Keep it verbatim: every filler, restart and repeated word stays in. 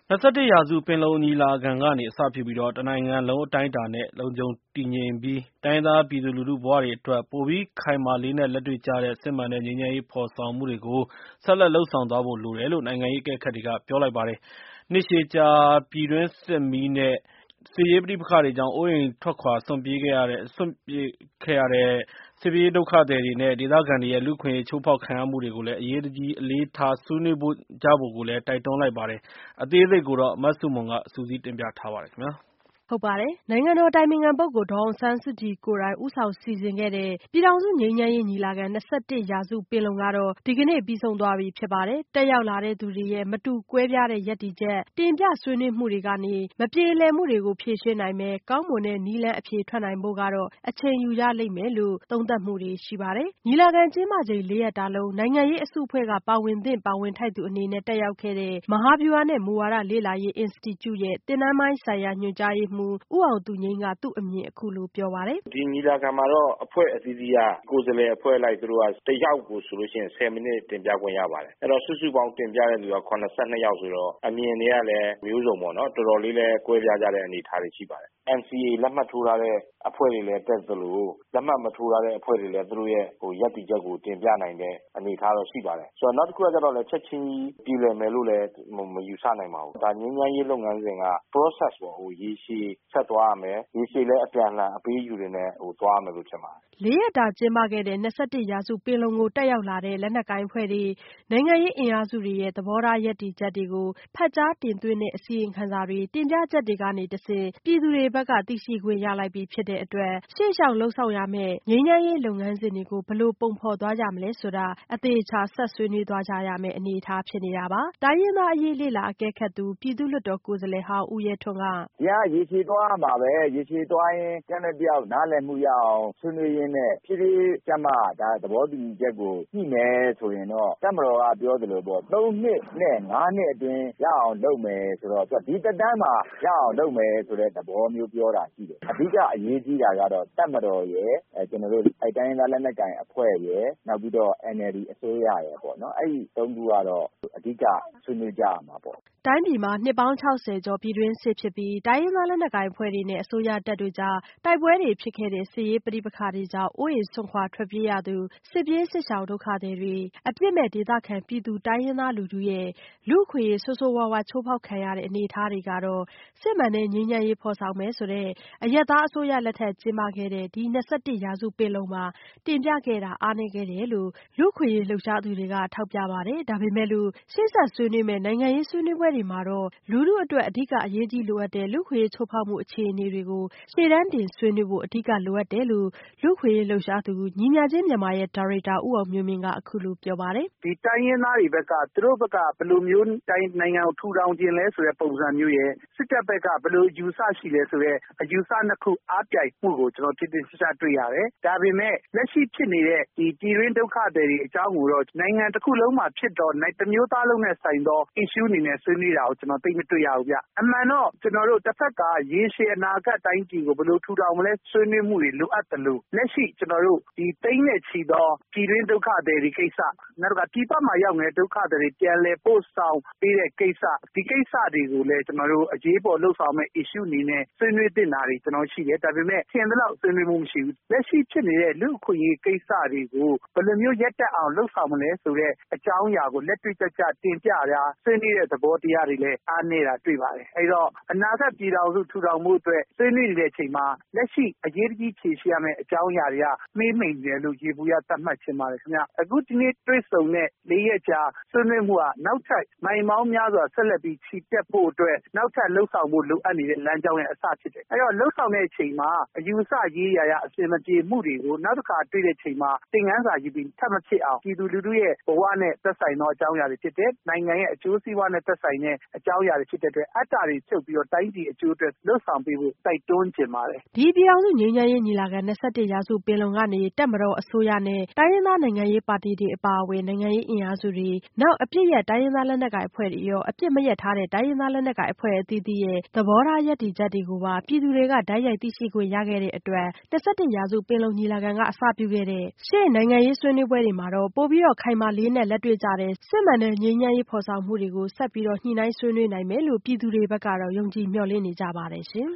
၂၁ ရာစု ပင်လုံညီလာခံကနေ အစပြုပြီး တနိုင်ငံလုံးအတိုင်းအတာနဲ့ လုံခြုံတည်ငြိမ်ပြီး တိုင်းရင်းသားပြည်သူလူထုဘဝတွေအတွက် ပိုပြီးခိုင်မာလေးနက် လက်တွေ့ကျတဲ့ စစ်မှန်တဲ့ ငြိမ်းချမ်းရေးဖော်ဆောင်မှုတွေကို ဆက်လက်လုပ်ဆောင်သွားဖို့လိုတယ်လို့ နိုင်ငံရေးအကဲခတ်တွေက ပြောလိုက်ပါတယ်။ နှစ်ရှည်ကြာ ပြည်တွင်းစစ်မီးနဲ့ စစ်ရေးပဋိပက္ခတွေကြောင့် အိုးအိမ်ထွက်ခွာစွန့်ပြေးခဲ့ရတဲ့ စစ်ပြေးဒုက္ခသည်တွေနဲ့ ဒေသခံတွေရဲ့ လူ့အခွင့်အရေးချိုးဖောက်ခံရမှုတွေကို အရေးတကြီးအလေးထားဆွေးနွေးကြဖို့လည်း တိုက်တွန်းလိုက်ပါတယ်။ အသေးစိတ် မဆုမွန် စုစည်းတင်ပြထားပါတယ်။နိုင်ငံတော်အတိုင်ပင်ခံပုဂ္ဂိုလ်ဒေါ်အောင်ဆန်းစုကြည်ကိုယ်တိုင်ဦးဆောင်စီစဉ်ခဲ့တဲ့ ပြည်ထောင်စုငြိမ်းချမ်းရေးညီလာခံ ၂၁ ရာစုပင်လုံကတော့ ဒီကနေ့ပြီးဆုံးသွားပြီဖြစ်ပါတယ်။ တက်ရောက်လာသူတွေရဲ့ မတူကွဲပြားတဲ့ရပ်တည်ချက်၊ တင်ပြဆွေးနွေးမှုတွေကနေ မပြေလည်မှုတွေကိုဖြေရှင်းနိုင်မယ့် ကောင်းမွန်တဲ့နည်းလမ်းအဖြေထွက်နိုင်ဖို့ကတော့ အချိန်ယူရလိမ့်မယ်လို့ သုံးသပ်မှုတွေရှိပါတယ်။ ညီလာခံကျင်းပချိန် လေးရက်တာလုံး နိုင်ငံရေးအစုအဖွဲ့က ပါဝင်သင့်ပါဝင်ထိုက်သူအနေနဲ့ တက်ရောက်ခဲ့တဲ့ မဟာဗျူဟာနဲ့ မူဝါဒလေ့လာရေးအင်စတီကျုရဲ့ သင်တန်းပိုင်းဆိုင်ရာညွှန်ကြားရေးမှူး ဦးအောင်သူငြိမ်းက သူ့အမြင်အခုလိုပြောပါတယ်။ "ဒီညီလာခံမှာတော့အဖွဲ့အသီးသီးက ကိုယ်စားလှယ်အဖွဲ့အလိုက်သူတို့က တယောက်ကိုဆိုရင် ဆယ်မိနစ်တင်ပြခွင့်ရပါတယ်။ အဲဒီတော့ စုစုပေါင်းတင်ပြတဲ့လူက ၇၂ ယောက်ဆိုတော့ အမြင်တွေကလည်းမျိုးစုံပေါ့နော် တော်တော်လေးလည်းကွဲပြားကြတဲ့အနေအထားတွေရှိပါတယ်။ N C A လက်မှတ်ထိုးထားတဲ့အဖွဲ့တွေလည်းတက်သလို လက်မှတ်မထိုးထားတဲ့အဖွဲ့တွေလည်း သူတို့ရဲ့ရပ်တည်ချက်ကိုတင်ပြနိုင်တဲ့အနေအထားတော့ရှိပါတယ်။ ဆိုတော့ နောက်တခုကတော့ ချက်ချင်းကြီးပြေလည်မယ်လို့လည်းမယူဆနိုင်ပါဘူး။ ဒါငြိမ်းချမ်းရေးလုပ်ငန်းစဉ်က process ပေါ့ ရေရှည်ဆက်သွားရမယ်။ ရေရှည်လည်းအပြန်အလှန်အပေးအယူတွေနဲ့သွားရမယ်လို့ထင်ပါတယ်။ " လေးရက်တာကျင်းပခဲ့တဲ့ ၂၁ ရာစုပင်လုံကိုတက်ရောက်လာတဲ့ လက်နက်ကိုင်အဖွဲ့တွေ၊ နိုင်ငံရေးအင်အားစုတွေရဲ့ သဘောထားရပ်တည်ချက်တွေကို ဖတ်ကြားတင်သွင်းတဲ့အစီရင်ခံစာတွေ တင်ပြချက်တွေကနေတဆင့် ပြည်သူတွေဘက်က သိရှိခွင့်ရလိုက်ပြီဖြစ်တဲ့အတွက် ရှေ့လျှောက်လုပ်ဆောင်ရမယ့် ငြိမ်းချမ်းရေးလုပ်ငန်းစဉ်တွေကို ဘယ်လိုပုံဖော်သွားကြမလဲဆိုတာ အသေအချာဆက်ဆွေးနွေးသွားကြရမယ့်အနေအထားဖြစ်နေတာပါ။ တိုင်းရင်းသားအရေးလေ့လာအကဲခတ်သူ ပြည်သူ့လွှတ်တော်ကိုယ်စားလှယ်ဟောင်းဦးရဲထွန်းက "ဒီဟာကရေရှည်သွားရမှာပဲ ရေရှည်သွားရင်း တယောက်နဲ့တယောက်နားလည်မှုရအောင်ဆွေးနွေးရင်းနဲ့ ဖြည်းဖြည်းချင်းမှ သဘောတူညီချက်ကိုညှိမယ်ဆိုရင်တော့ တပ်မတော်ကပြောသလိုပေါ့ သုံးနှစ်နဲ့ ငါးနှစ်အတွင်းရအောင်လုပ်မယ်ဆိုတော့ ဒီသက်တမ်းမှာရအောင်လုပ်မယ်ဆိုတဲ့သဘောမျိုးပြောတာရှိတယ်။ အဓိကအရေးကြီးတာကတော့ တပ်မတော်ရယ် ကျနော်တို့တိုင်းရင်းသားလက်နက်ကိုင်အဖွဲ့ရယ် နောက်ပြီးတော့ N L D အစိုးရရယ်ပေါ့နော် အဲဒီသုံးခုကတော့ အဓိကဆွေးနွေးကြရမှာပေါ့။ " တိုင်းပြည်မှာ နှစ်ပေါင်း ခြောက်ဆယ်ကျော်ပြည်တွင်းစစ်ဖြစ်ပြီး တိုင်းရင်းသားလက်နက်ကိုင်အဖွဲ့တွေနဲ့ အစိုးရတပ်တို့ကြား တိုက်ပွဲတွေဖြစ်ခဲ့တဲ့ စစ်ရေးပဋိပက္ခတွေကြောင့် အိုးအိမ်စွန့်ခွာထွက်ပြေးရသူ စစ်ပြေးစစ်ရှောင်ဒုက္ခသည်တွေ အပြစ်မဲ့ဒေသခံပြည်သူတိုင်းရင်းသားလူထုရဲ့ လူ့အခွင့်အရေးဆိုးဆိုးဝါးဝါးချိုးဖောက်ခံရတဲ့အနေအထားတွေကတော့ စစ်မှန်တဲ့ငြိမ်းချမ်းရေးဖော်ဆောင်မယ်ဆိုတဲ့ အရပ်သားအစိုးရလက်ထက်ကျင်းပခဲ့တဲ့ ဒီ ၂၁ ရာစုပင်လုံမှာ တင်ပြခဲ့တာအားနည်းခဲ့တယ်လို့ လူ့အခွင့်အရေးလှုပ်ရှားသူတွေကထောက်ပြပါတယ်။ ဒါပေမဲ့လို့ ရှေ့ဆက်ဆွေးနွေးမယ့် နိုင်ငံရေးဆွေးနွေးပွဲတွေမှာတော့ လူထုအတွက် အဓိကအရေးကြီးလိုအပ်တဲ့ လူ့အခွင့်အရေးချိုးဖောက်မှုအခြေအနေတွေကို ရှေ့တန်းတင်ဆွေးနွေးဖို့ အဓိကလိုအပ်တယ်လို့ လူ့အခွင့်အရေးလှုပ်ရှားသူ ညီမျှခြင်းမြန်မာရဲ့ဒါရိုက်တာဦးအောင်မျိုးမင်းက အခုလိုပြောပါတယ်။ "ဒီတိုင်းရင်းသားတွေဘက်က သူတို့ဘက်က ဘယ်လိုမျိုးနိုင်ငံကိုထူထောင်ချင်လဲဆိုတဲ့ပုံစံမျိုးရယ် စစ်တပ်ဘက်က ဘယ်လိုအယူအဆရှိလဲဆိုတဲ့အယူအဆနှစ်ခုအားပြိုင်မှုကို ကျနော်ထင်ထင်ရှားရှားတွေ့ရတယ်။ ဒါပေမဲ့ လက်ရှိဖြစ်နေတဲ့ ဒီပြည်တွင်းဒုက္ခသည်တွေအကြောင်းကိုတော့ နိုင်ငံတခုလုံးမှာဖြစ်တော့ တမျိုးသားလုံးနဲ့ဆိုင်သော issue အနေနဲ့ဆွေးနွေးတာကို ကျနော်သိပ်မတွေ့ရဘူးဗျ။ အမှန်တော့ ကျနော်တို့တဖက်က ရေရှည်အနာဂတ်တိုင်းပြည်ကိုဘယ်လိုထူထောင်မလဲ ဆွေးနွေးမှုတွေလိုအပ်သလို လက်ရှိကျနော်တို့ ဒီသိန်းနဲ့ချီသောပြည်တွင်းဒုက္ခသည်တွေကိစ္စ နောက်တခါပြည်ပမှာရောက်နေတဲ့ဒုက္ခသည်တွေပြန်လည်ပို့ဆောင်ပေးတဲ့ကိစ္စ ဒီကိစ္စတွေကိုလည်း ကျနော်တို့အရေးပေါ်လုပ်ဆောင်မယ့် issue အနေနဲ့ဆွေးနွေးသင့်တာတွေကျနော်ရှိတယ်။ ဒါပေမဲ့ ထင်သလောက်ဆွေးနွေးမှုမရှိဘူး။ လက်ရှိဖြစ်နေတဲ့လူ့အခွင့်အရေးကိစ္စတွေကို ဘယ်လိုမျိုးရပ်တန့်အောင်လုပ်ဆောင်မလဲဆိုတဲ့အကြောင်းအရာကိုလက်တွေ့ကျကျတင်ပြတာဆွေးနွေးတဲ့သဘောတရားတွေလည်းအားနည်းတာတွေ့ပါတယ်။ အဲဒီတော့ အနာဂတ်ပြည်ထောင်စုထူထောင်ဖို့အတွက်ဆွေးနွေးနေတဲ့အချိန်မှာလက်ရှိအရေးတကြီးဖြေရှင်းရမယ့်အကြောင်းအရာတွေကမှေးမှိန်နေတယ်လို့ယေဘုယျသတ်မှတ်ချင်ပါတယ်ခင်ဗျ။ အခုဒီနေ့တွေ့ဆုံတဲ့လေးရက်ကြာဆွေးနွေးမှုကနောက်ထပ်မိုင်ပေါင်းများစွာဆက်လက်ပြီးချီတက်ဖို့အတွက်နောက်ထပ်လုပ်ဆောင်ဖို့လိုအပ်နေတဲ့လမ်းကြောင်းရဲ့အစဖြစ်တယ်။ အဲဒီတော့လုပ်ဆောင်တဲ့အချိန်မှာအယူအဆရေးရာအဆင်မပြေမှုတွေကိုနောက်တခါတွေ့တဲ့အချိန်မှာသင်ခန်းစာယူပြီးထပ်မဖြစ်အောင်ပြည်သူလူထုရဲ့ဘဝနဲ့သက်ဆိုင်သောအကြောင်းအရာတွေဖြစ်တယ်။ နိုင်ငံရဲ့အကျိုးစီးပွားနဲ့သက်ဆိုင်တဲ့အကြောင်းအရာတွေဖြစ်တဲ့အတွက်အတ္တတွေဖြုတ်ပြီးတော့တိုင်းပြည်အကျိုးအတွက်လုပ်ဆောင်ပေးဖို့တိုက်တွန်းချင်ပါတယ်။" ဒီပြည်ထောင်စုငြိမ်းချမ်းရေးညီလာခံ ၂၁ ရာစုပင်လုံကနေ တပ်မတော်အစိုးရနဲ့ တိုင်းရင်းသားနိုင်ငံရေးပါတီတွေအပါအဝင် နိုင်ငံရေးအင်အားစုတွေ နောက်အပစ်ရပ်တိုင်းရင်းသားလက်နက်ကိုင်အဖွဲ့တွေရော အပစ်မရပ်ထားတဲ့တိုင်းရင်းသားလက်နက်ကိုင်အဖွဲ့အသီးသီးရဲ့ သဘောထားရပ်တည်ချက်တွေကိုပါ ပြည်သူတွေကတိုက်ရိုက်သိရှိခွင့်ရခဲ့တဲ့အတွက် ၂၁ ရာစုပင်လုံညီလာခံကအစပြုခဲ့တဲ့ ရှေ့နိုင်ငံရေးဆွေးနွေးပွဲတွေမှာတော့ ပိုပြီးခိုင်မာလေးနက်လက်တွေ့ကျတဲ့ စစ်မှန်တဲ့ငြိမ်းချမ်းရေးဖော်ဆောင်မှုတွေကို ဆက်ပြီးညှိနှိုင်းဆွေးနွေးနိုင်မယ်လို့ပြည်သူတွေဘက်ကတော့ယုံကြည်မျှော်လင့်နေကြပါတယ်ရှင်